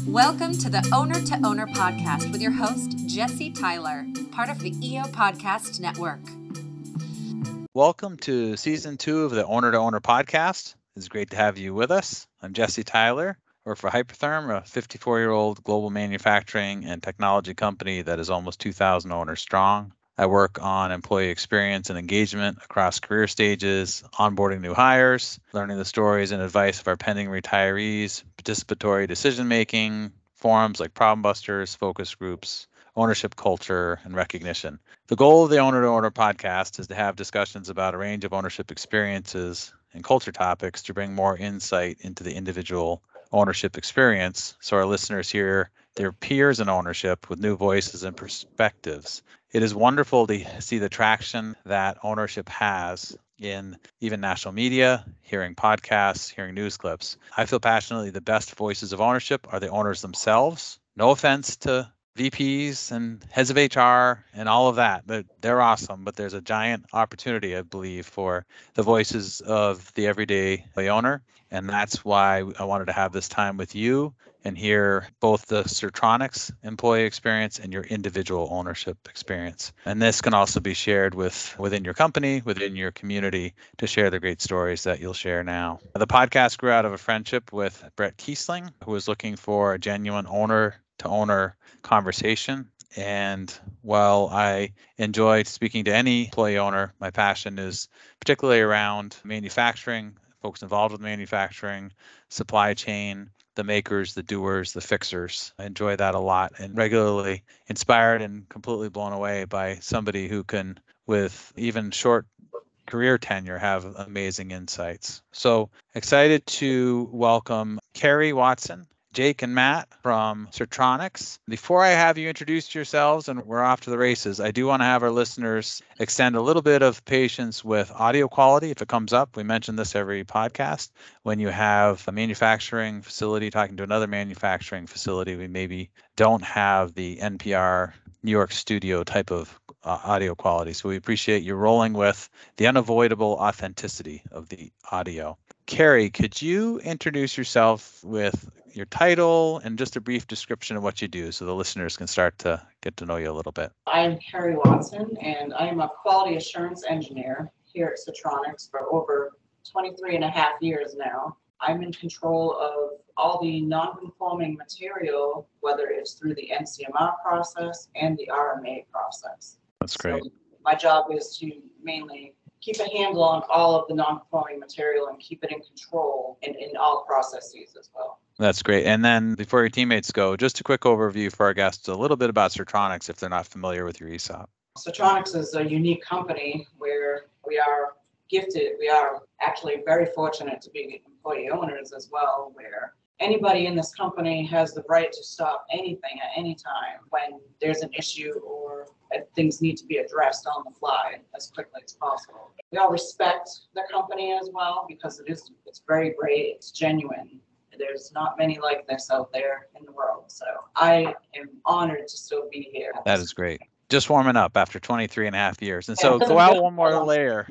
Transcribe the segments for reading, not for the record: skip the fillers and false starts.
Welcome to the Owner to Owner podcast with your host, Jesse Tyler, part of the EO Podcast Network. Welcome to season 2 of the Owner to Owner podcast. It's great to have you with us. I'm Jesse Tyler. I work for Hypertherm, a 54-year-old global manufacturing and technology company that is almost 2,000 owners strong. I work on employee experience and engagement across career stages, onboarding new hires, learning the stories and advice of our pending retirees, participatory decision-making, forums like Problem Busters, focus groups, ownership culture, and recognition. The goal of the Owner to Owner podcast is to have discussions about a range of ownership experiences and culture topics to bring more insight into the individual ownership experience so our listeners hear their peers in ownership with new voices and perspectives. It is wonderful to see the traction that ownership has in even national media, hearing podcasts, hearing news clips. I feel passionately the best voices of ownership are the owners themselves. No offense to VPs and heads of HR and all of that. They're awesome, but there's a giant opportunity, I believe, for the voices of the everyday owner. And that's why I wanted to have this time with you and hear both the Sertronics employee experience and your individual ownership experience. And this can also be shared within your company, within your community, to share the great stories that you'll share now. The podcast grew out of a friendship with Brett Kiesling, who was looking for a genuine owner to owner conversation. And while I enjoy speaking to any employee owner, my passion is particularly around manufacturing, folks involved with manufacturing, supply chain, the makers, the doers, the fixers. I enjoy that a lot and regularly inspired and completely blown away by somebody who can, with even short career tenure, have amazing insights. So excited to welcome Carrie Watson, Jake and Matt from Sertronics. Before I have you introduce yourselves and we're off to the races, I do want to have our listeners extend a little bit of patience with audio quality if it comes up. We mention this every podcast. When you have a manufacturing facility talking to another manufacturing facility, we maybe don't have the NPR New York studio type of audio quality. So we appreciate you rolling with the unavoidable authenticity of the audio. Carrie, could you introduce yourself with your title and just a brief description of what you do so the listeners can start to get to know you a little bit? I'm Carrie Watson, and I am a quality assurance engineer here at Sertronics for over 23 and a half years now. I'm in control of all the non-conforming material, whether it's through the NCMR process and the RMA process. That's great. So my job is to mainly keep a handle on all of the non-conforming material and keep it in control in all processes as well. That's great. And then before your teammates go, just a quick overview for our guests, a little bit about Sertronics if they're not familiar with your ESOP. Sertronics is a unique company where we are gifted. We are actually very fortunate to be employee owners as well, where anybody in this company has the right to stop anything at any time when there's an issue or things need to be addressed on the fly as quickly as possible. We all respect the company as well because it's very great, it's genuine. There's not many like this out there in the world. So I am honored to still be here. That is great. Just warming up after 23 and a half years. And so go out one more layer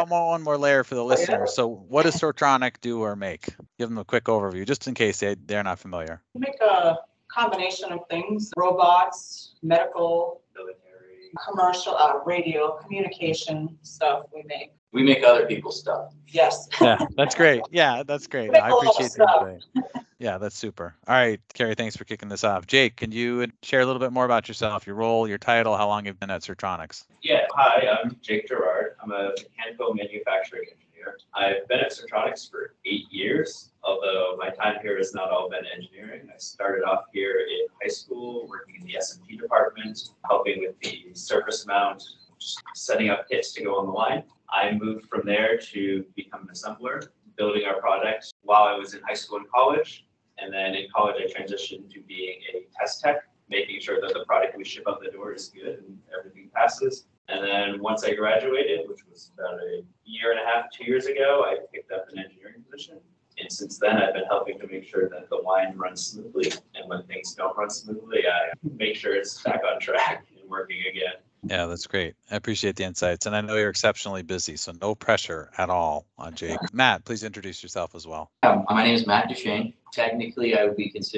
for the listeners. So what does Sertronic do or make? Give them a quick overview, just in case they're not familiar. We make a combination of things, robots, medical, military, commercial, radio, communication stuff we make. We make other people's stuff. Yes. Yeah, that's great. Yeah, that's great. I appreciate that. Yeah, that's super. All right, Carrie, thanks for kicking this off. Jake, can you share a little bit more about yourself, your role, your title, how long you've been at Sertronics? Yeah, hi, I'm Jake Gerard. I'm a mechanical manufacturing engineer. I've been at Sertronics for 8 years, although my time here has not all been engineering. I started off here in high school, working in the S&P department, helping with the surface mount, setting up kits to go on the line. I moved from there to become an assembler, building our product while I was in high school and college. And then in college, I transitioned to being a test tech, making sure that the product we ship out the door is good and everything passes. And then once I graduated, which was about a year and a half, 2 years ago, I picked up an engineering position. And since then, I've been helping to make sure that the line runs smoothly. And when things don't run smoothly, I make sure it's back on track and working again. Yeah, that's great. I appreciate the insights. And I know you're exceptionally busy, so no pressure at all on Jake. Matt, please introduce yourself as well. My name is Matt Duchesne. Technically, I would be considered a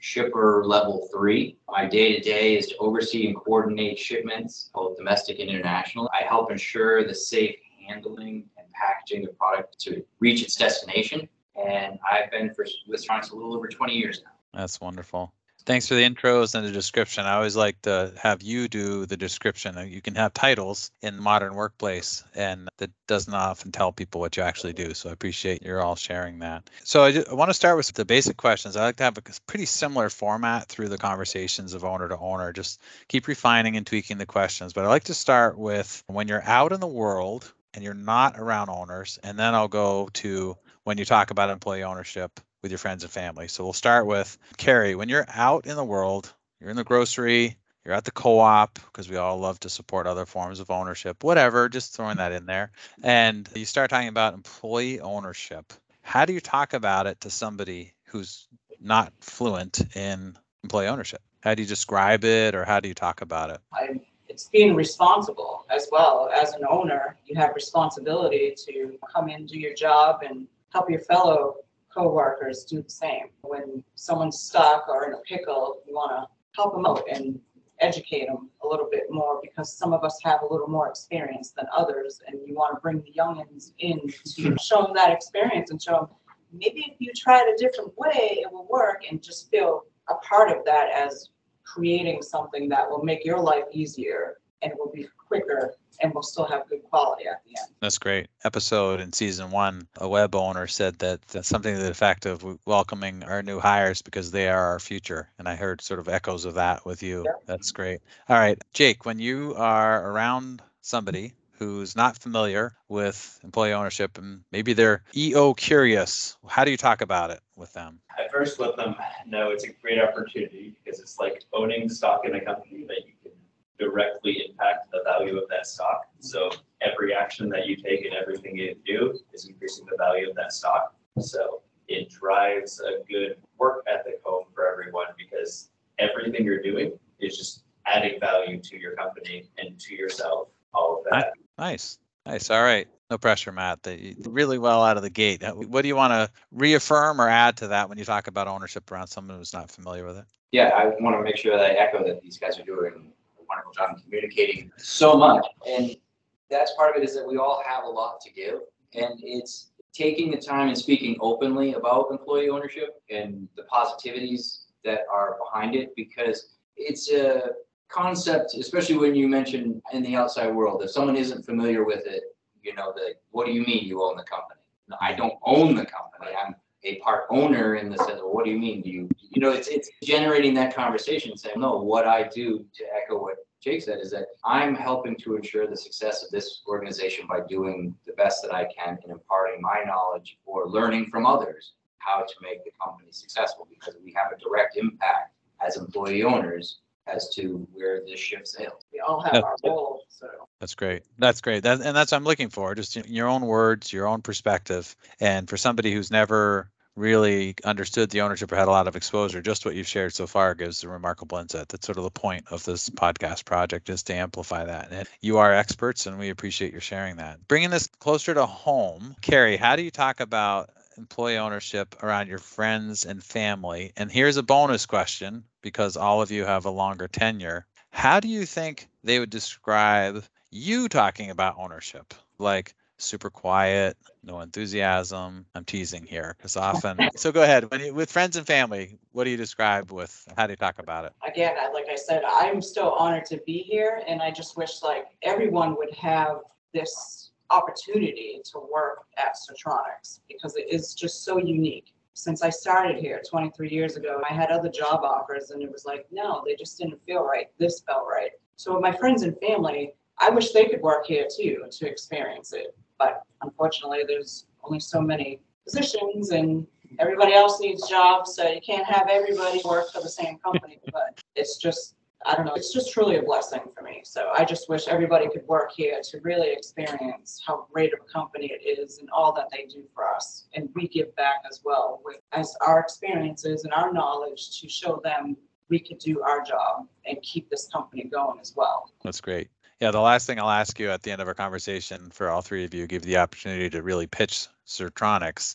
shipper level 3. My day-to-day is to oversee and coordinate shipments, both domestic and international. I help ensure the safe handling and packaging of product to reach its destination. And I've been with Stronix a little over 20 years now. That's wonderful. Thanks for the intros and the description. I always like to have you do the description. You can have titles in the modern workplace, and that doesn't often tell people what you actually do. So I appreciate you're all sharing that. So I want to start with the basic questions. I like to have a pretty similar format through the conversations of owner to owner. Just keep refining and tweaking the questions. But I like to start with when you're out in the world and you're not around owners, and then I'll go to when you talk about employee ownership with your friends and family. So we'll start with Carrie. When you're out in the world, you're in the grocery, you're at the co-op, because we all love to support other forms of ownership, whatever, just throwing that in there. And you start talking about employee ownership. How do you talk about it to somebody who's not fluent in employee ownership? How do you describe it, or how do you talk about it? It's being responsible as well. As an owner, you have responsibility to come in, do your job, and help your fellow co-workers do the same. When someone's stuck or in a pickle, you want to help them out and educate them a little bit more, because some of us have a little more experience than others, and you want to bring the youngins in to show them that experience and show them maybe if you try it a different way, it will work, and just feel a part of that as creating something that will make your life easier and will be quicker and will still have good quality at the end. That's great. Episode in season 1, a web owner said that's something to the effect of welcoming our new hires because they are our future. And I heard sort of echoes of that with you. Yep. That's great. All right, Jake, when you are around somebody who's not familiar with employee ownership and maybe they're EO curious, how do you talk about it with them? I first let them know it's a great opportunity, because it's like owning stock in a company that you can directly impact the value of that stock. So every action that you take and everything you do is increasing the value of that stock. So it drives a good work ethic home for everyone, because everything you're doing is just adding value to your company and to yourself, all of that. Nice. All right. No pressure, Matt. You did really well out of the gate. What do you want to reaffirm or add to that when you talk about ownership around someone who's not familiar with it? Yeah, I want to make sure that I echo that these guys are doing a wonderful job in communicating so much. And that's part of it, is that we all have a lot to give. And it's taking the time and speaking openly about employee ownership and the positivities that are behind it, because it's a concept, especially when you mention in the outside world, if someone isn't familiar with it, what do you mean you own the company? No, I don't own the company. I'm a part owner in the sense of, what do you mean? It's generating that conversation, saying, no, what I do, to echo what Jake said, is that I'm helping to ensure the success of this organization by doing the best that I can and imparting my knowledge or learning from others how to make the company successful, because we have a direct impact as employee owners as to where this ship sails. We all have our role. So That's great. That's what I'm looking for. Just your own words, your own perspective. And for somebody who's never really understood the ownership or had a lot of exposure, just what you've shared so far gives a remarkable insight. That's sort of the point of this podcast project, is to amplify that. And you are experts, and we appreciate your sharing that. Bringing this closer to home, Carrie, how do you talk about employee ownership around your friends and family? And here's a bonus question, because all of you have a longer tenure. How do you think they would describe you talking about ownership? Like super quiet, no enthusiasm. I'm teasing here because often. So go ahead. With friends and family, what do you describe with? How do you talk about it? again, like I said, I'm still honored to be here, and I just wish everyone would have this opportunity to work at Stronix, because it is just so unique. Since I started here 23 years ago, I had other job offers, and it was no, they just didn't feel right. This felt right. So with my friends and family, I wish they could work here too, to experience it. But unfortunately, there's only so many positions, and everybody else needs jobs, so you can't have everybody work for the same company. But it's just, I don't know, it's just truly a blessing for me. So I just wish everybody could work here to really experience how great of a company it is and all that they do for us. And we give back as well as our experiences and our knowledge to show them we could do our job and keep this company going as well. That's great. Yeah, the last thing I'll ask you at the end of our conversation, for all three of you, give you the opportunity to really pitch Stronix,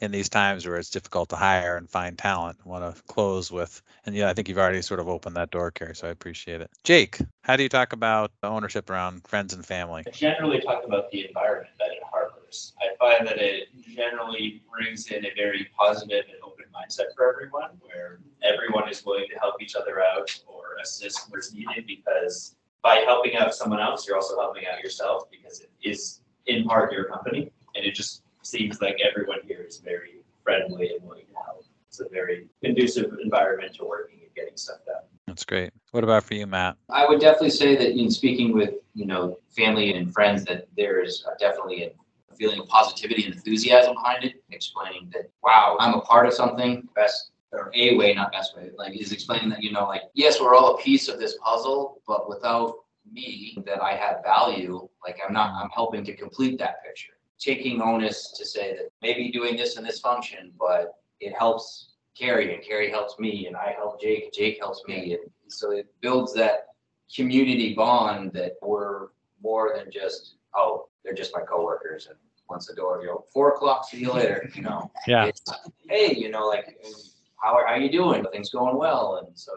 in these times where it's difficult to hire and find talent. I want to close with, and yeah, I think you've already sort of opened that door, Carrie, so I appreciate it. Jake, how do you talk about ownership around friends and family? I generally talk about the environment that it harbors. I find that it generally brings in a very positive and open mindset for everyone, where everyone is willing to help each other out or assist where it's needed, because by helping out someone else, you're also helping out yourself, because it is in part your company, and it just seems like everyone here is very friendly and willing to help. It's a very conducive environment to working and getting stuff done. That's great. What about for you, Matt? I would definitely say that in speaking with, family and friends, that there's definitely a feeling of positivity and enthusiasm behind it, explaining that, wow, I'm a part of something, not best way, like is explaining that, yes, we're all a piece of this puzzle, but without me, that I have value, I'm helping to complete that picture. Taking onus to say that maybe doing this and this function, but it helps Carrie, and Carrie helps me, and I help Jake, Jake helps me. And so it builds that community bond that we're more than just, oh, they're just my coworkers, and once the door, 4:00, see you later, Yeah. It's, hey, how are you doing? Things going well. And so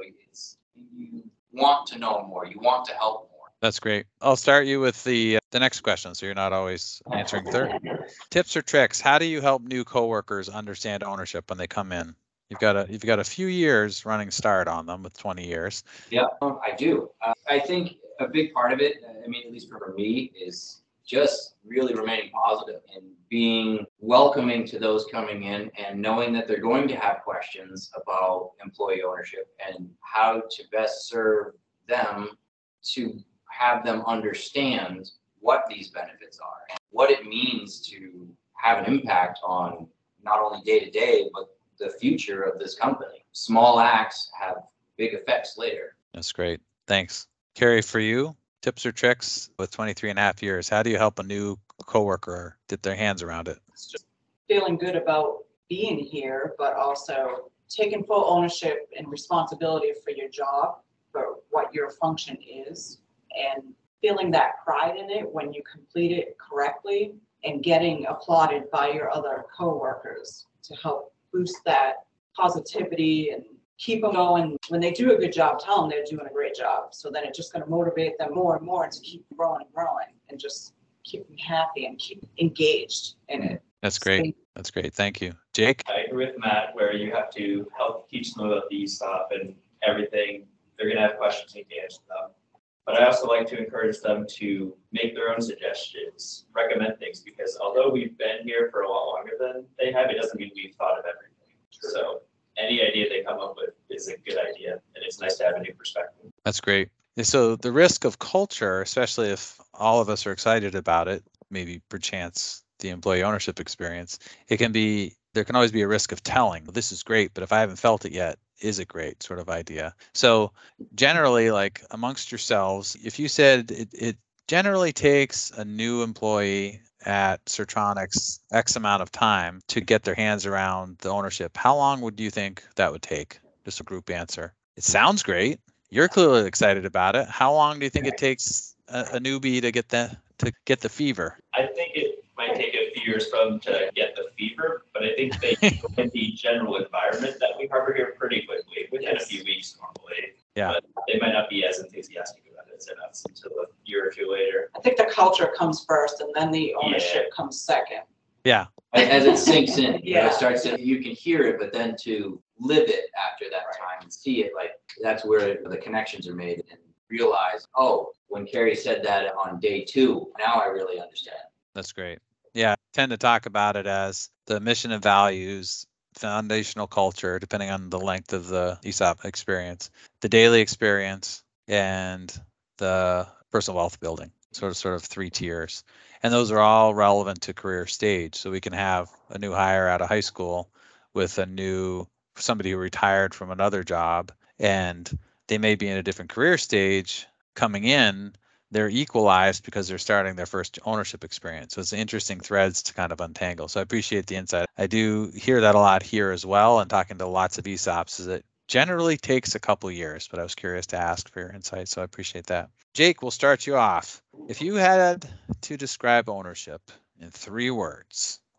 you want to know more, you want to help more. That's great. I'll start you with the next question, so you're not always answering third. Tips or tricks? How do you help new coworkers understand ownership when they come in? You've got a few years running start on them with 20 years. Yeah, I do. I think a big part of it, at least for me, is just really remaining positive and being welcoming to those coming in, and knowing that they're going to have questions about employee ownership and how to best serve them, to have them understand what these benefits are and what it means to have an impact on not only day to day, but the future of this company. Small acts have big effects later. That's great. Thanks. Carrie, for you, tips or tricks with 23 and a half years, how do you help a new coworker get their hands around it? It's just feeling good about being here, but also taking full ownership and responsibility for your job, for what your function is, and feeling that pride in it when you complete it correctly, and getting applauded by your other coworkers to help boost that positivity and keep them going. When they do a good job, tell them they're doing a great job. So then it's just going to motivate them more and more to keep growing and growing, and just keep them happy and keep engaged in it. That's great. That's great. Thank you. Jake? I agree with Matt, where you have to help teach them about the ESOP and everything. They're going to have questions, you can answer them. But I also like to encourage them to make their own suggestions, recommend things, because although we've been here for a lot longer than they have, it doesn't mean we've thought of everything. So any idea they come up with is a good idea, and it's nice to have a new perspective. That's great. So the risk of culture, especially if all of us are excited about it, maybe perchance the employee ownership experience, there can always be a risk of telling, this is great, but if I haven't felt it yet, is it great sort of idea. So generally, like amongst yourselves, if you said it generally takes a new employee at Sertronics X amount of time to get their hands around the ownership, how long would you think that would take? Just a group answer. It sounds great. You're clearly excited about it. How long do you think it takes a newbie to get the fever? I think it might take a few years for them to get the fever, but I think they get the general environment that we harbor here pretty quickly, within a few weeks normally. Yeah. But they might not be as enthusiastic about it as until a year or two later. I think the culture comes first, and then the ownership comes second. Yeah. As it sinks in, Yeah. it starts to, you can hear it, but then to live it after that time and see it, that's where the connections are made, and realize, oh, when Carrie said that on day 2, now I really understand. That's great. Yeah, I tend to talk about it as the mission and values, foundational culture, depending on the length of the ESOP experience, the daily experience, and the personal wealth building, sort of 3 tiers. And those are all relevant to career stage. So we can have a new hire out of high school with somebody who retired from another job, and they may be in a different career stage coming in. They're equalized because they're starting their first ownership experience. So it's interesting threads to kind of untangle. So I appreciate the insight. I do hear that a lot here as well, and talking to lots of ESOPs, is it generally takes a couple years, but I was curious to ask for your insight, so I appreciate that. Jake, we'll start you off. If you had to describe ownership in 3 words,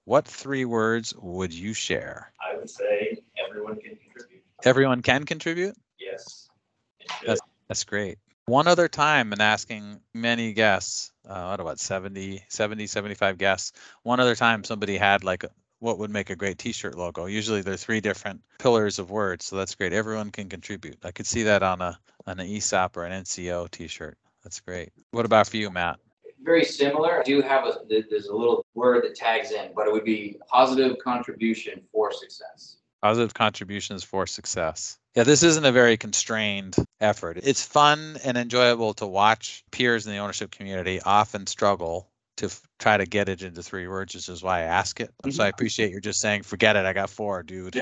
what 3 words would you share? I would say everyone can contribute. Everyone can contribute? Yes. It should. That's great. One other time in asking many guests, what about 75 guests, one other time somebody had like what would make a great t-shirt logo. Usually there are 3 different pillars of words, so that's great. Everyone can contribute. I could see that on an ESOP or an NCO t-shirt. That's great. What about for you, Matt? Very similar. I do have there's a little word that tags in, but it would be positive contribution for success. Positive contributions for success. Yeah, this isn't a very constrained effort. It's fun and enjoyable to watch peers in the ownership community often struggle to try to get it into 3 words, which is why I ask it. So I appreciate you're just saying, forget it, I got 4, dude.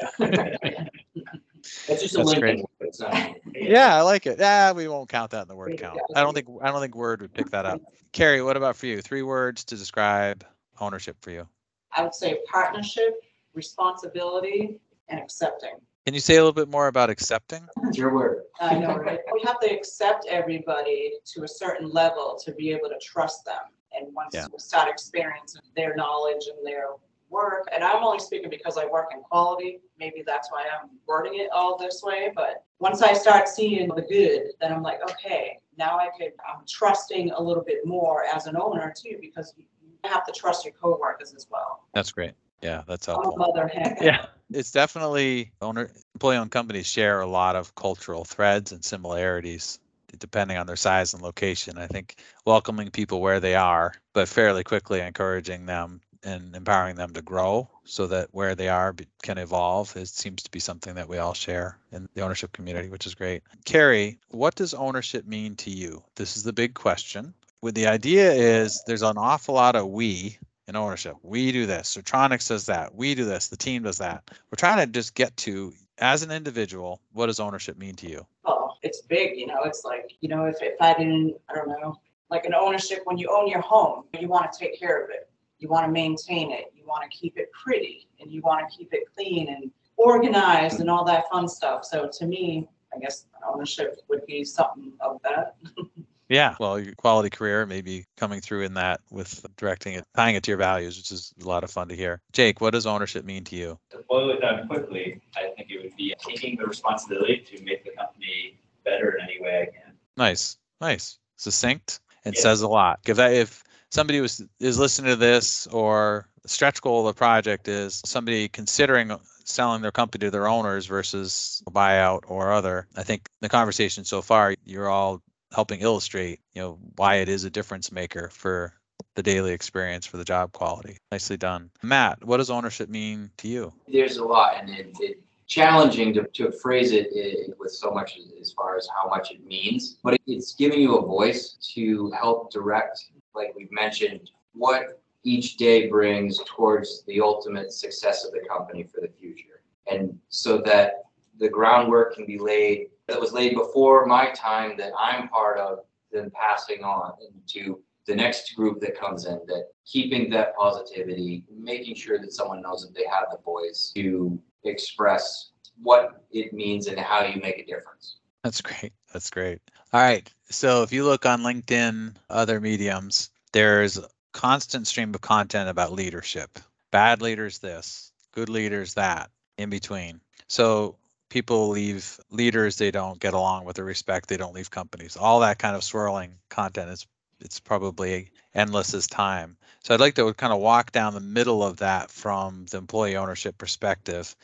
It's just a That's link. great. Yeah, I like it. Yeah, we won't count that in the word count. I don't think Word would pick that up. Carrie, what about for you? 3 words to describe ownership for you. I would say partnership, responsibility, and accepting. Can you say a little bit more about accepting? It's your word. I know, right? We have to accept everybody to a certain level to be able to trust them. And once we start experiencing their knowledge and their work, and I'm only speaking because I work in quality, maybe that's why I'm wording it all this way, but once I start seeing the good, then I'm like, okay, now I'm trusting a little bit more as an owner too, because you have to trust your coworkers as well. That's great. Yeah, that's I'm a helpful. mother hen. Yeah, it's definitely employee-owned companies share a lot of cultural threads and similarities depending on their size and location. I think welcoming people where they are, but fairly quickly encouraging them and empowering them to grow so that where they are can evolve. It seems to be something that we all share in the ownership community, which is great. Carrie, what does ownership mean to you? This is the big question. With the idea is there's an awful lot of we in ownership. We do this, Sertronics does that, we do this, the team does that. We're trying to just get to, as an individual, what does ownership mean to you? Oh, it's big, it's like, if I didn't, I don't know, like an ownership, when you own your home, you want to take care of it. You want to maintain it. You want to keep it pretty and you want to keep it clean and organized and all that fun stuff. So to me, I guess ownership would be something of that. Yeah, well, your quality career may be coming through in that with directing it, tying it to your values, which is a lot of fun to hear. Jake, what does ownership mean to you? To boil it down quickly, I think it would be taking the responsibility to make the company better in any way I can. Nice. Succinct and Yeah. says a lot. If somebody is listening to this, or the stretch goal of the project is somebody considering selling their company to their owners versus a buyout or other, I think the conversation so far, you're all helping illustrate, why it is a difference maker for the daily experience, for the job quality. Nicely done. Matt, what does ownership mean to you? There's a lot, and it's challenging to phrase it with so much as far as how much it means, but it's giving you a voice to help direct, like we've mentioned, what each day brings towards the ultimate success of the company for the future. And so that the groundwork can be laid, that was laid before my time, that I'm part of, then passing on into the next group that comes in, that keeping that positivity, making sure that someone knows that they have the voice to express what it means and how you make a difference. That's great. All right. So if you look on LinkedIn, other mediums, there's a constant stream of content about leadership. Bad leaders this, good leaders that, in between. So people leave leaders they don't get along with, or respect they don't leave companies. All that kind of swirling content it's probably endless as time. So I'd like to kind of walk down the middle of that from the employee ownership perspective.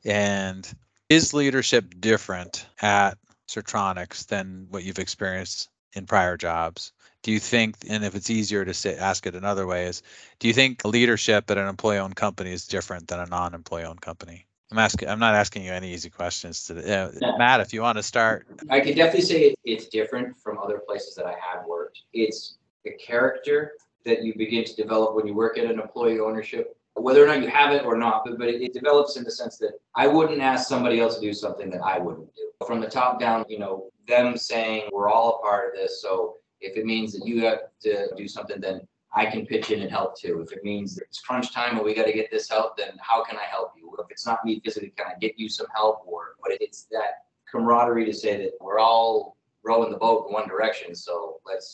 And is leadership different at Sertronics than what you've experienced in prior jobs? Do you think, and if it's easier to ask it another way, do you think leadership at an employee-owned company is different than a non-employee-owned company? I'm not asking you any easy questions today. Matt, if you want to start. I can definitely say it's different from other places that I have worked. It's the character that you begin to develop when you work at an employee ownership, whether or not you have it or not, but it develops in the sense that I wouldn't ask somebody else to do something that I wouldn't do. From the top down, them saying we're all a part of this. So if it means that you have to do something, then I can pitch in and help too. If it means it's crunch time and we got to get this help, then how can I help you? If it's not me physically, can I get you some help? But it's that camaraderie to say that we're all rowing the boat in one direction. So let's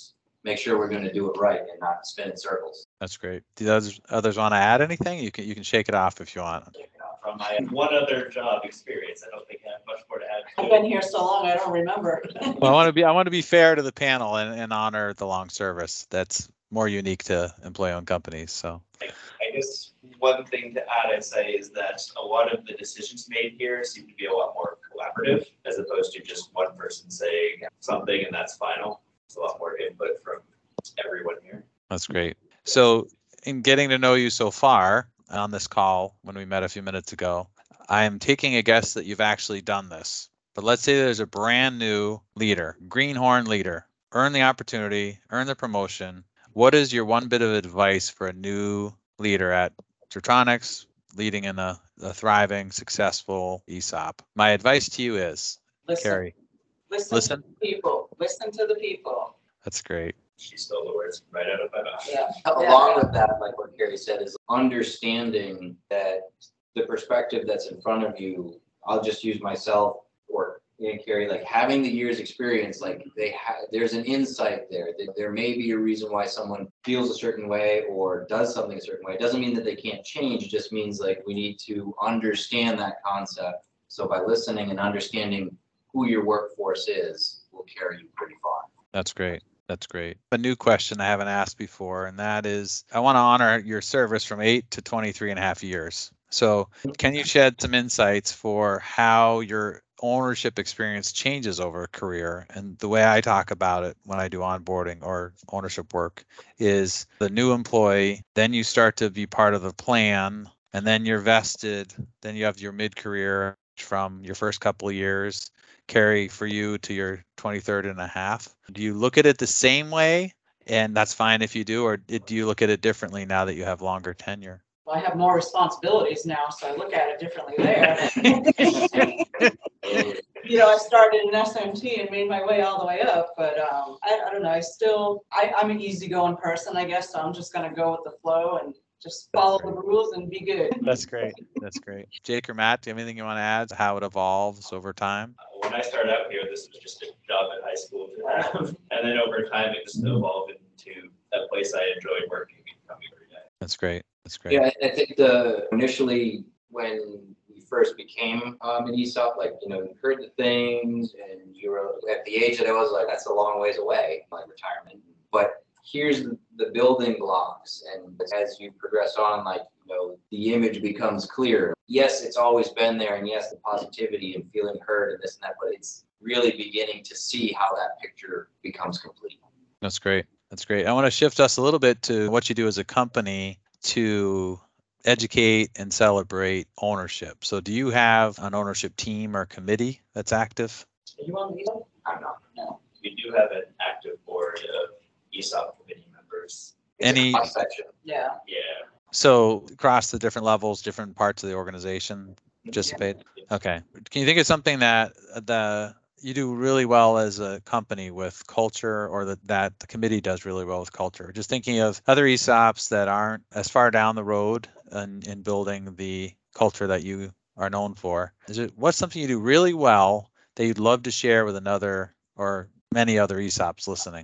make sure we're going to do it right and not spin in circles. That's great. Do others want to add anything? You can shake it off if you want. From my one other job experience, I don't think I have much more to add. I've been here so long, I don't remember. Well, I want to be fair to the panel and honor the long service. That's more unique to employee-owned companies. So I guess one thing to add, I'd say, is that a lot of the decisions made here seem to be a lot more collaborative, as opposed to just one person saying something and that's final. It's a lot more input from everyone here. that's great. So in getting to know you so far on this call, when we met a few minutes ago, I am taking a guess that you've actually done this. But let's say there's a brand new leader, greenhorn leader, earn the opportunity, earn the promotion. What is your one bit of advice for a new leader at Zertronics, leading in a thriving, successful ESOP? My advice to you is, Carrie, Listen to the people. Listen to the people. That's great. She stole the words right out of my mouth. Yeah. Along with that, like what Carrie said, is understanding that the perspective that's in front of you, I'll just use myself or Carrie, like having the year's experience, like there's an insight there. There may be a reason why someone feels a certain way or does something a certain way. It doesn't mean that they can't change. It just means like we need to understand that concept. So by listening and understanding who your workforce is will carry you pretty far. That's great. That's great. A new question I haven't asked before, and that is, I want to honor your service from 8 to 23 and a half years. So can you shed some insights for how your ownership experience changes over a career? And the way I talk about it when I do onboarding or ownership work is the new employee, then you start to be part of the plan, and then you're vested, then you have your mid-career from your first couple of years, Carrie, for you to your 23rd and a half. Do you look at it the same way? And that's fine if you do, or do you look at it differently now that you have longer tenure? Well, I have more responsibilities now, so I look at it differently there. I started in SMT and made my way all the way up, but I don't know. I'm an easygoing person, I guess, so I'm just going to go with the flow and just follow the rules and be good. That's great. That's great. Jake or Matt, do you have anything you want to add to how it evolves over time? When I started out here, this was just a job at high school to have. And then over time, it just evolved into a place I enjoyed working and coming every day. That's great. That's great. Yeah, I think initially when we first became an ESOP, you heard the things and you were at the age that I was like, that's a long ways away, like retirement. But here's the building blocks. And as you progress on, the image becomes clear. Yes, it's always been there. And yes, the positivity and feeling heard and this and that, but it's really beginning to see how that picture becomes complete. That's great. That's great. I want to shift us a little bit to what you do as a company to educate and celebrate ownership. So do you have an ownership team or committee that's active? Are you on ESOP? I'm not. No. We do have an active board of ESOP committee members. Any? Section. Yeah. Yeah. So across the different levels, different parts of the organization participate? Okay. Can you think of something that you do really well as a company with culture, or that the committee does really well with culture? Just thinking of other ESOPs that aren't as far down the road in building the culture that you are known for. What's something you do really well that you'd love to share with another or many other ESOPs listening?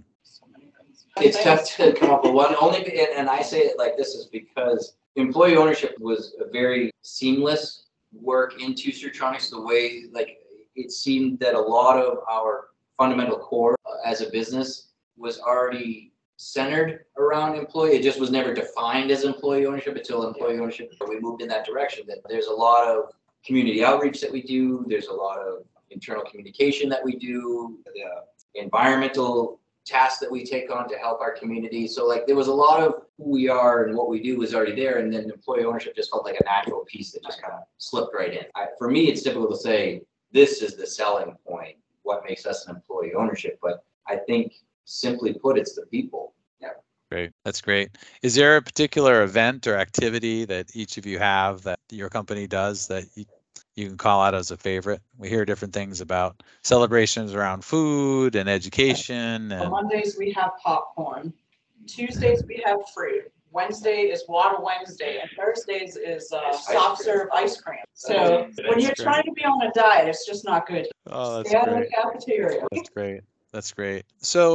It's tough to come up with one, and I say it like this is because employee ownership was a very seamless work into Zertronics, the way it seemed that a lot of our fundamental core as a business was already centered around employee. It just was never defined as employee ownership until employee ownership. We moved in that direction. That there's a lot of community outreach that we do. There's a lot of internal communication that we do. The environmental tasks that we take on to help our community. So there was a lot of who we are and what we do was already there. And then employee ownership just felt like a natural piece that just kind of slipped right in. For me, it's difficult to say, this is the selling point, what makes us an employee ownership. But I think simply put, it's the people. Yeah. Great. That's great. Is there a particular event or activity that each of you have that your company does that you can call out as a favorite? We hear different things about celebrations around food and education. On And Mondays, we have popcorn. Tuesdays, we have fruit. Wednesday is Water Wednesday, and Thursdays is soft serve ice cream. So when you're trying to be on a diet, it's just not good. oh, that's Stay out of great. the cafeteria. That's great. That's great. So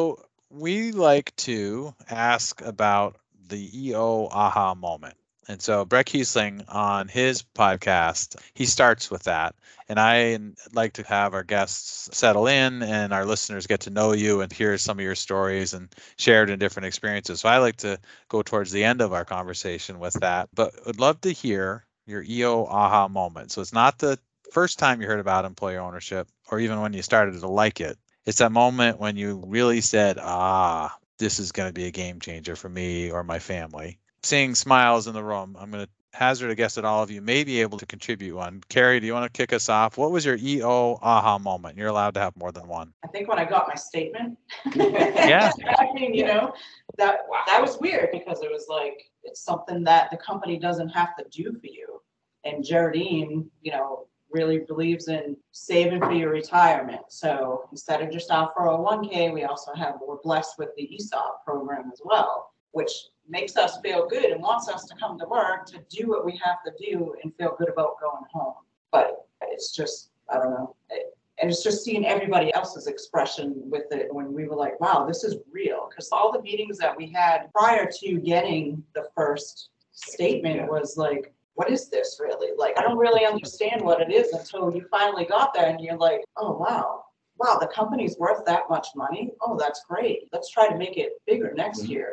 we like to ask about the EO aha moment. And so Brett Kiesling on his podcast, he starts with that. And I like to have our guests settle in and our listeners get to know you and hear some of your stories and share it in different experiences. So I like to go towards the end of our conversation with that, but would love to hear your EO aha moment. So it's not the first time you heard about employee ownership or even when you started to like it. It's that moment when you really said, this is going to be a game changer for me or my family. Seeing smiles in the room, I'm going to hazard a guess that all of you may be able to contribute one. Carrie, do you want to kick us off? What was your EO aha moment? You're allowed to have more than one. I think when I got my statement. Yeah. I mean, that was weird because it was like, it's something that the company doesn't have to do for you. And Geraldine, really believes in saving for your retirement. So instead of just our 401k, we're blessed with the ESOP program as well, which makes us feel good and wants us to come to work to do what we have to do and feel good about going home. But it's just, I don't know. And it's just seeing everybody else's expression with it when we were like, wow, this is real. Because all the meetings that we had prior to getting the first statement was like, what is this really? Like, I don't really understand what it is until you finally got there and you're like, oh, wow, the company's worth that much money. Oh, that's great. Let's try to make it bigger next year.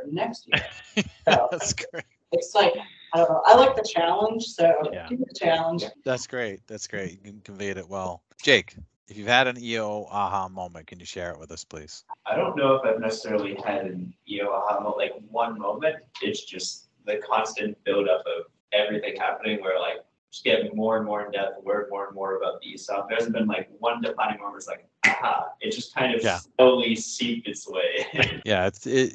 So That's great. it's like, I don't know. I like the challenge. So Yeah. give me the challenge. That's great. You conveyed it well. Jake, if you've had an EO aha moment, can you share it with us, please? I don't know if I've necessarily had an aha moment, like one moment. It's just the constant buildup of everything happening where like just getting more and more in depth, learn more and more about the ESOP. There hasn't been like one defining moment. It's like, it just kind of slowly seeped its way. Yeah,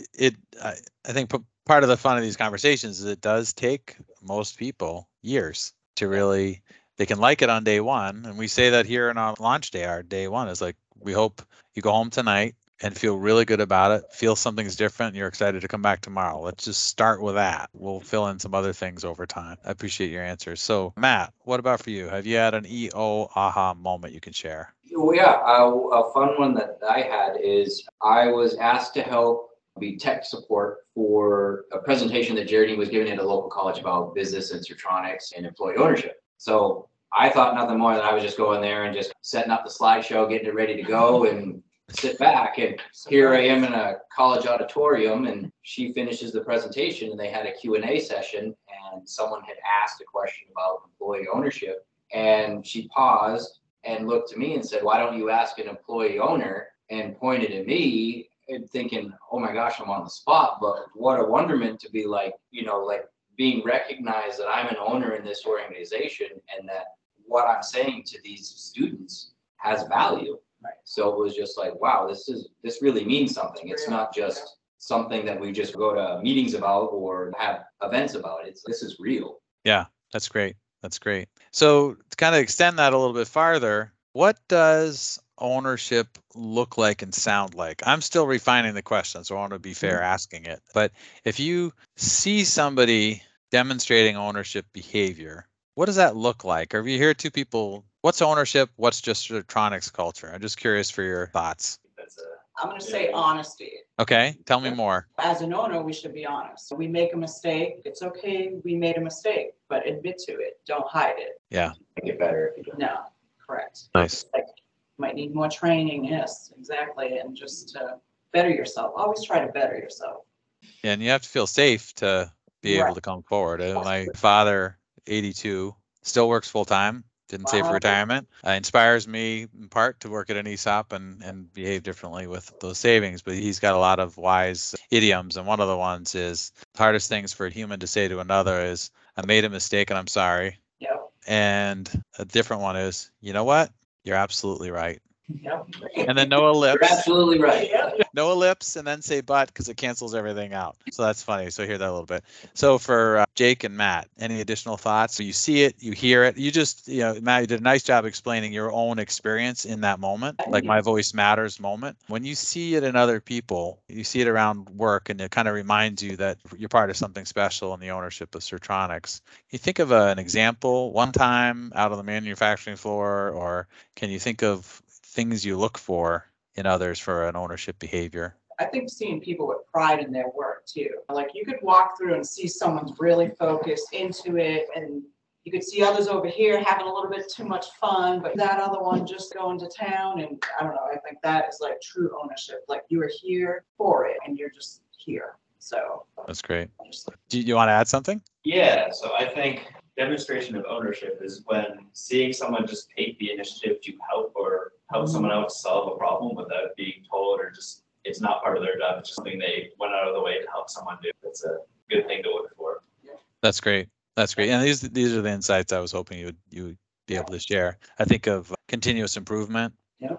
I think part of the fun of these conversations is it does take most people years to really, they can like it on day one. And we say that here in our launch day, our day one is like, we hope you go home tonight and feel really good about it, feel something's different, and you're excited to come back tomorrow. Let's just start with that. We'll fill in some other things over time. I appreciate your answers. So Matt, what about for you? Have you had an EO aha moment you can share? Well, yeah, a fun one that I had is I was asked to help be tech support for a presentation that Geraldine was giving at a local college about business and Sertronics and employee ownership. So I thought nothing more than I was just going there and just setting up the slideshow, getting it ready to go and sit back. And here I am in a college auditorium and she finishes the presentation and they had a Q&A session and someone had asked a question about employee ownership and she paused and looked to me and said, why don't you ask an employee owner? And pointed at me and thinking, oh my gosh, I'm on the spot. But what a wonderment to be like, like being recognized that I'm an owner in this organization and that what I'm saying to these students has value. Right. So it was just like, wow, this really means something. It's not just something that we just go to meetings about or have events about. This is real. Yeah, that's great. That's great. So to kind of extend that a little bit farther, what does ownership look like and sound like? I'm still refining the question, so I want to be fair asking it. But if you see somebody demonstrating ownership behavior, what does that look like? Or if you hear two people, what's ownership? What's just Sertronics culture? I'm just curious for your thoughts. I'm going to say honesty. Okay, tell me more. As an owner, we should be honest. We make a mistake. It's okay. We made a mistake, but admit to it. Don't hide it. Yeah. Make it better. No, correct. Nice. Like, might need more training. Yes, exactly. And just to better yourself. Always try to better yourself. Yeah, and you have to feel safe to be able to come forward. And my father, 82, still works full time. Didn't save for retirement. Inspires me in part to work at an ESOP and behave differently with those savings. But he's got a lot of wise idioms. And one of the ones is the hardest things for a human to say to another is, I made a mistake and I'm sorry. Yep. And a different one is, you know what? You're absolutely right. Yep. And then no ellipse. You're absolutely right. No ellipse and then say but because it cancels everything out. So that's funny. So hear that a little bit. So for Jake and Matt, any additional thoughts? So you see it, you hear it. You just, Matt, you did a nice job explaining your own experience in that moment, like my voice matters moment. When you see it in other people, you see it around work and it kind of reminds you that you're part of something special in the ownership of Sertronics. You think of an example one time out on the manufacturing floor, or can you think of things you look for in others for an ownership behavior? I think seeing people with pride in their work too. Like you could walk through and see someone's really focused into it, and you could see others over here having a little bit too much fun, but that other one just going to town. And I don't know, I think that is like true ownership. Like you are here for it and you're just here. So that's great. Do you want to add something? Yeah, so I think demonstration of ownership is when seeing someone just take the initiative to help or help someone else solve a problem without being told, or just it's not part of their job, it's just something they went out of the way to help someone do. It's a good thing to look for. That's great. That's great. And these are the insights I was hoping you would be able to share. I think of continuous improvement,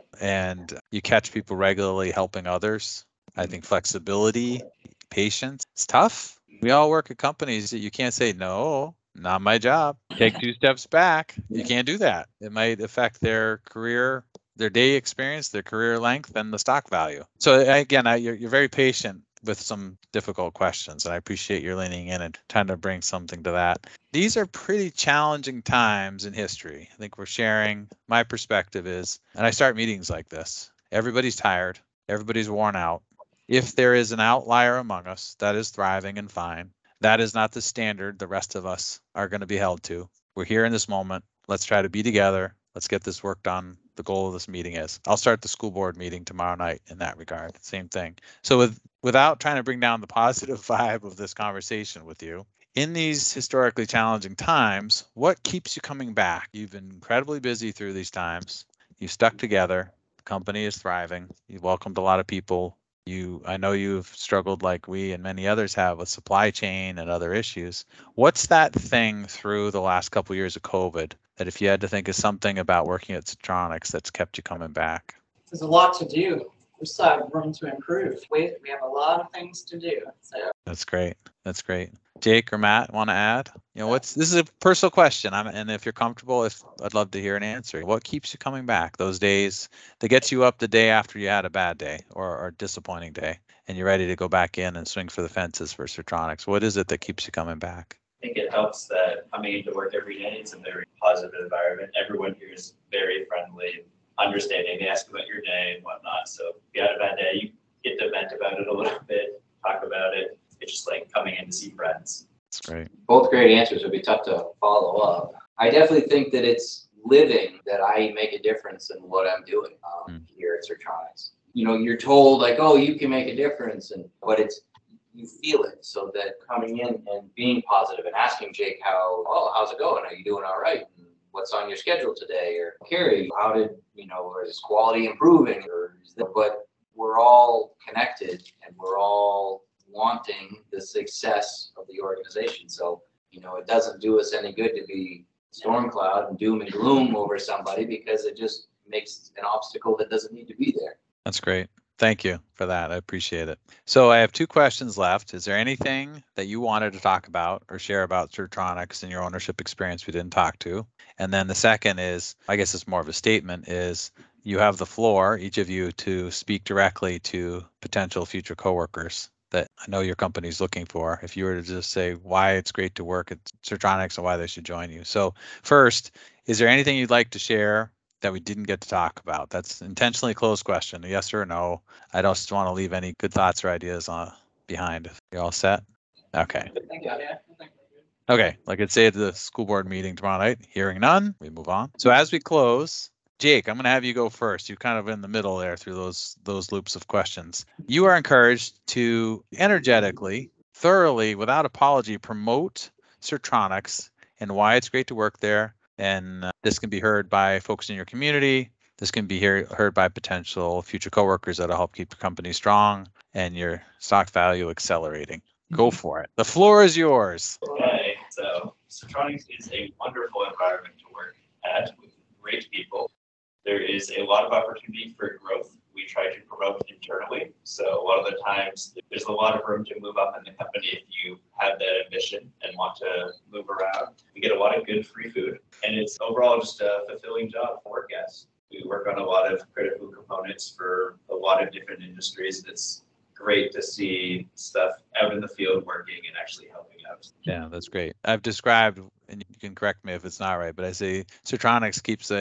and you catch people regularly helping others. I think flexibility, patience. It's tough. We all work at companies that you can't say, no, not my job. Take 2 steps back. You can't do that. It might affect their career, their day experience, their career length, and the stock value. So again, you're very patient with some difficult questions, and I appreciate your leaning in and trying to bring something to that. These are pretty challenging times in history. I think we're sharing my perspective is, and I start meetings like this, everybody's tired, everybody's worn out. If there is an outlier among us that is thriving and fine, that is not the standard the rest of us are going to be held to. We're here in this moment. Let's try to be together. Let's get this work done. The goal of this meeting is. I'll start the school board meeting tomorrow night in that regard. Same thing. So without trying to bring down the positive vibe of this conversation with you, in these historically challenging times, what keeps you coming back? You've been incredibly busy through these times. You've stuck together. The company is thriving. You've welcomed a lot of people. I know you've struggled like we and many others have with supply chain and other issues. What's that thing through the last couple of years of COVID that if you had to think of something about working at Centronics that's kept you coming back? There's a lot to do. We still have room to improve. We have a lot of things to do. So That's great. That's great. Jake or Matt want to add? This is a personal question. And if you're comfortable, I'd love to hear an answer. What keeps you coming back those days that gets you up the day after you had a bad day or a disappointing day and you're ready to go back in and swing for the fences for Centronics? What is it that keeps you coming back? I think it helps that coming into work every day, it's a very positive environment. Everyone here is very friendly, understanding. They ask about your day and whatnot. So if you had a bad day, you get to vent about it a little bit, talk about it. It's just like coming in to see friends. That's great. Both great answers. Would be tough to follow up. I definitely think that it's living that I make a difference in what I'm doing here at Centronics. You're told like, oh, you can make a difference, but you feel it. So that coming in and being positive and asking Jake how's it going? Are you doing all right? And what's on your schedule today? Or Carrie, is quality improving? But we're all connected and we're all wanting the success of the organization. So, it doesn't do us any good to be storm cloud and doom and gloom over somebody, because it just makes an obstacle that doesn't need to be there. That's great. Thank you for that. I appreciate it. So I have 2 questions left. Is there anything that you wanted to talk about or share about Centronics and your ownership experience we didn't talk to? And then the second is, I guess it's more of a statement, is you have the floor, each of you, to speak directly to potential future coworkers that I know your company's looking for. If you were to just say why it's great to work at Centronics and why they should join you. So first, is there anything you'd like to share that we didn't get to talk about? That's intentionally a closed question, a yes or a no. I don't just want to leave any good thoughts or ideas behind. You all set? Okay. thank you. Yeah. Okay. Like I'd say at the school board meeting tomorrow night, hearing none, we move on. So as we close, Jake, I'm going to have you go first. You're kind of in the middle there through those loops of questions. You are encouraged to energetically, thoroughly, without apology, promote Centronics and why it's great to work there. And this can be heard by folks in your community. This can be heard by potential future coworkers that'll help keep your company strong and your stock value accelerating. Go for it. The floor is yours. Okay, so Centronics is a wonderful environment to work at with great people. There is a lot of opportunity for growth. We try to promote internally. So a lot of the times there's a lot of room to move up in the company if you have that ambition and want to move around. We get a lot of good free food, and it's overall just a fulfilling job to work at. We work on a lot of critical components for a lot of different industries. It's great to see stuff out in the field working and actually helping out. Yeah, that's great. I've described, and you can correct me if it's not right, but I say Centronics keeps the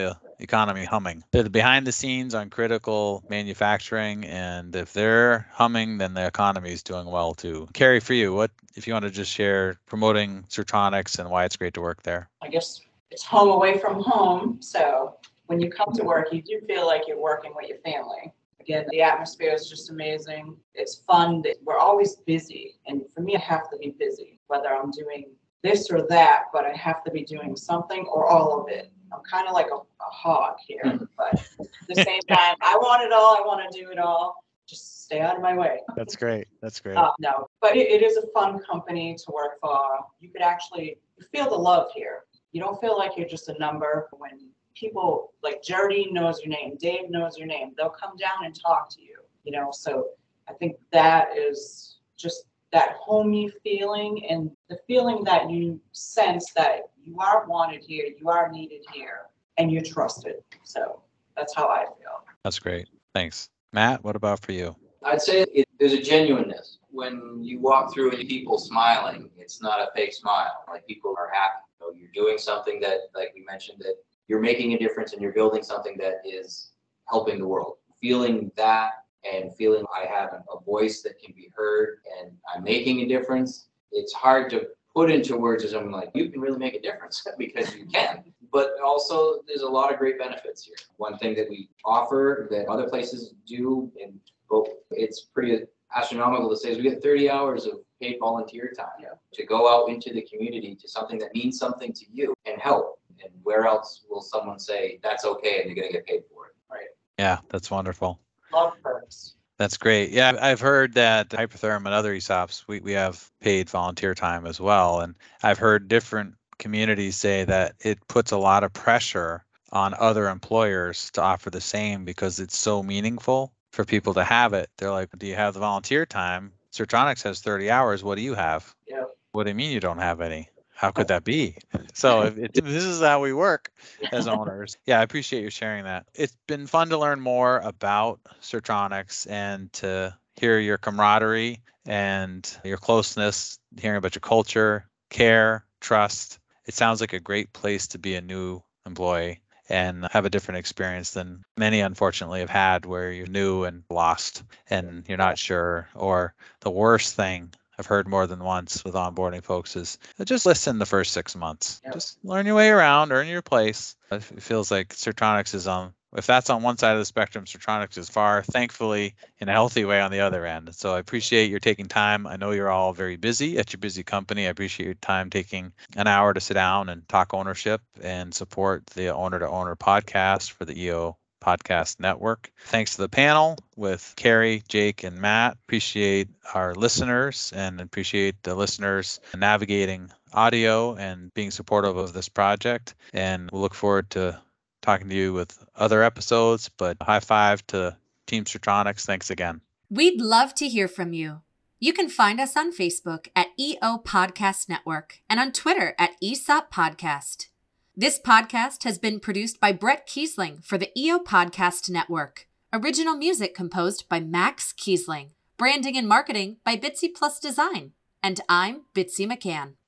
economy humming. They're the behind the scenes on critical manufacturing, and if they're humming, then the economy is doing well too. Carrie, for you, what if you want to just share promoting Sertronics and why it's great to work there? I guess it's home away from home. So when you come to work, you do feel like you're working with your family. Again, the atmosphere is just amazing. It's fun. We're always busy. And for me, I have to be busy, whether I'm doing this or that, but I have to be doing something or all of it. I'm kind of like a hog here, but at the same time, I want it all. I want to do it all. Just stay out of my way. That's great. That's great. No, but it is a fun company to work for. You could actually feel the love here. You don't feel like you're just a number. When people like Jardine knows your name, Dave knows your name, they'll come down and talk to you, so I think that is just that homey feeling and the feeling that you sense that you are wanted here, you are needed here, and you're trusted. So that's how I feel. That's great. Thanks. Matt, what about for you? I'd say there's a genuineness. When you walk through and people smiling, it's not a fake smile. Like, people are happy. You're doing something that, like we mentioned, that you're making a difference and you're building something that is helping the world. Feeling that and feeling I have a voice that can be heard and I'm making a difference. It's hard to put into words as I'm like, you can really make a difference because you can. But also there's a lot of great benefits here. One thing that we offer that other places do, and it's pretty astronomical to say, is we get 30 hours of paid volunteer time to go out into the community to something that means something to you and help. And where else will someone say that's okay and you're going to get paid for it, right? Yeah, that's wonderful. Love perks. That's great. Yeah, I've heard that Hypertherm and other ESOPs, we have paid volunteer time as well. And I've heard different communities say that it puts a lot of pressure on other employers to offer the same because it's so meaningful for people to have it. They're like, do you have the volunteer time? Sertronics has 30 hours. What do you have? Yeah. What do you mean you don't have any? How could that be? So this is how we work as owners. Yeah, I appreciate you sharing that. It's been fun to learn more about Sertronics and to hear your camaraderie and your closeness, hearing about your culture, care, trust. It sounds like a great place to be a new employee and have a different experience than many unfortunately have had, where you're new and lost and you're not sure. Or the worst thing I've heard more than once with onboarding folks is just listen the first 6 months. Yep. Just learn your way around, earn your place. It feels like Sertronics is if that's on one side of the spectrum, Sertronics is far, thankfully, in a healthy way on the other end. So I appreciate your taking time. I know you're all very busy at your busy company. I appreciate your time taking an hour to sit down and talk ownership and support the Owner to Owner podcast for the EO Podcast Network. Thanks to the panel with Carrie, Jake, and Matt. Appreciate our listeners and appreciate the listeners navigating audio and being supportive of this project. And we'll look forward to talking to you with other episodes, but high five to Team Sertronics. Thanks again. We'd love to hear from you. You can find us on Facebook at EO Podcast Network and on Twitter at ESOP Podcast. This podcast has been produced by Brett Kiesling for the EO Podcast Network. Original music composed by Max Kiesling. Branding and marketing by Bitsy Plus Design. And I'm Bitsy McCann.